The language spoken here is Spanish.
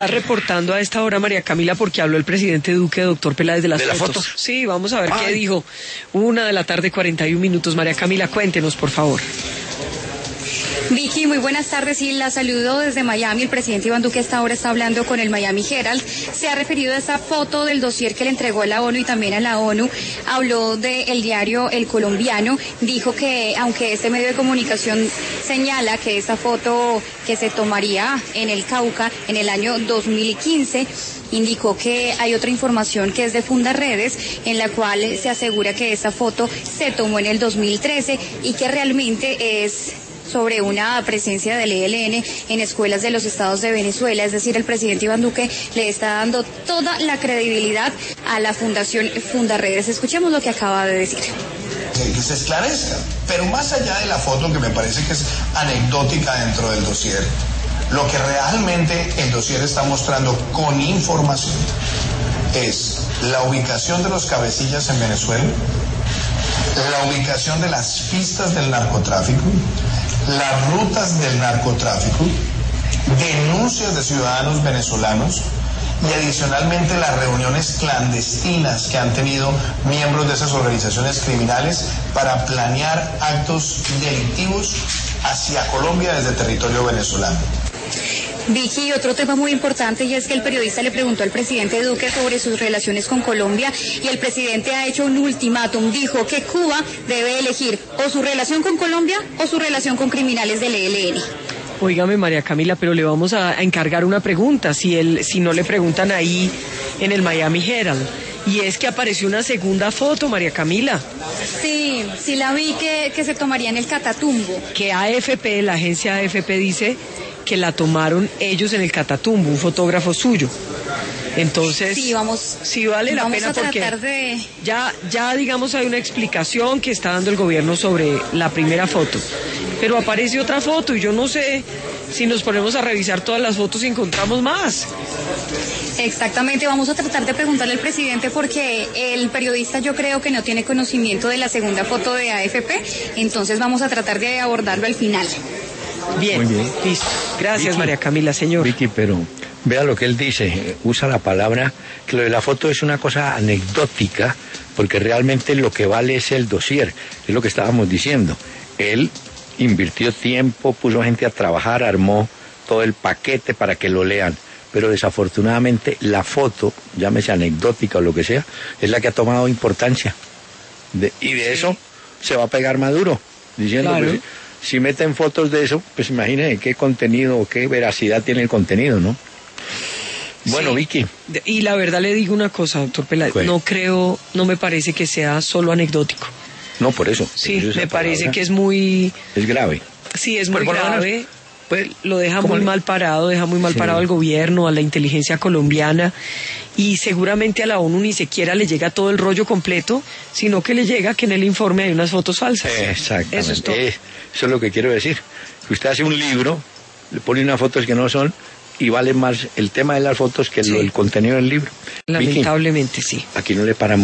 Reportando a esta hora, María Camila, porque habló el presidente Duque, doctor Peláez, de las fotos. Sí, vamos a ver qué dijo. 1:41 p.m. María Camila, cuéntenos, por favor. Vicky, muy buenas tardes y la saludo desde Miami. El presidente Iván Duque hasta ahora está hablando con el Miami Herald. Se ha referido a esa foto del dossier que le entregó a la ONU y también a la ONU. Habló del diario El Colombiano. Dijo que aunque este medio de comunicación señala que esta foto que se tomaría en el Cauca en el año 2015, indicó que hay otra información que es de Fundaredes, en la cual se asegura que esta foto se tomó en el 2013 y que realmente es sobre una presencia del ELN en escuelas de los estados de Venezuela. Es decir, el presidente Iván Duque le está dando toda la credibilidad a la Fundación Fundaredes. Escuchemos lo que acaba de decir. Que se esclarezca, pero más allá de la foto, que me parece que es anecdótica dentro del dossier, lo que realmente el dossier está mostrando con información es la ubicación de los cabecillas en Venezuela, la ubicación de las pistas del narcotráfico, las rutas del narcotráfico, denuncias de ciudadanos venezolanos y adicionalmente las reuniones clandestinas que han tenido miembros de esas organizaciones criminales para planear actos delictivos hacia Colombia desde territorio venezolano. Vicky, otro tema muy importante, y es que el periodista le preguntó al presidente Duque sobre sus relaciones con Colombia y el presidente ha hecho un ultimátum. Dijo que Cuba debe elegir o su relación con Colombia o su relación con criminales del ELN. Óigame, María Camila, pero le vamos a encargar una pregunta, si no le preguntan ahí en el Miami Herald. Y es que apareció una segunda foto, María Camila. Sí, la vi que se tomaría en el Catatumbo. Que AFP, la agencia AFP dice que la tomaron ellos en el Catatumbo, un fotógrafo suyo. Entonces, sí vale la pena porque ya digamos hay una explicación que está dando el gobierno sobre la primera foto. Pero aparece otra foto y yo no sé si nos ponemos a revisar todas las fotos y encontramos más. Exactamente, vamos a tratar de preguntarle al presidente porque el periodista yo creo que no tiene conocimiento de la segunda foto de AFP, entonces vamos a tratar de abordarlo al final. Bien, muy bien. Listo. Gracias, Vicky, María Camila, señor. Vicky, pero vea lo que él dice, usa la palabra, que lo de la foto es una cosa anecdótica, porque realmente lo que vale es el dossier, es lo que estábamos diciendo. Él invirtió tiempo, puso gente a trabajar, armó todo el paquete para que lo lean, pero desafortunadamente la foto, llámese anecdótica o lo que sea, es la que ha tomado importancia. Y de eso se va a pegar Maduro, diciendo, claro, pues, si meten fotos de eso, pues imagínense qué contenido o qué veracidad tiene el contenido, ¿no? Bueno, sí. Vicky. Y la verdad le digo una cosa, doctor Peláez, no me parece que sea solo anecdótico. No, por eso. Sí, me parece que es muy... Es grave. Sí, es muy grave. Pues lo deja muy mal parado, parado al gobierno, a la inteligencia colombiana, y seguramente a la ONU ni siquiera le llega todo el rollo completo, sino que le llega que en el informe hay unas fotos falsas. Exactamente. Eso es todo. Eso es lo que quiero decir. Que usted hace un libro, le pone unas fotos que no son, y vale más el tema de las fotos que el contenido del libro. Lamentablemente, Vicky, sí. Aquí no le paran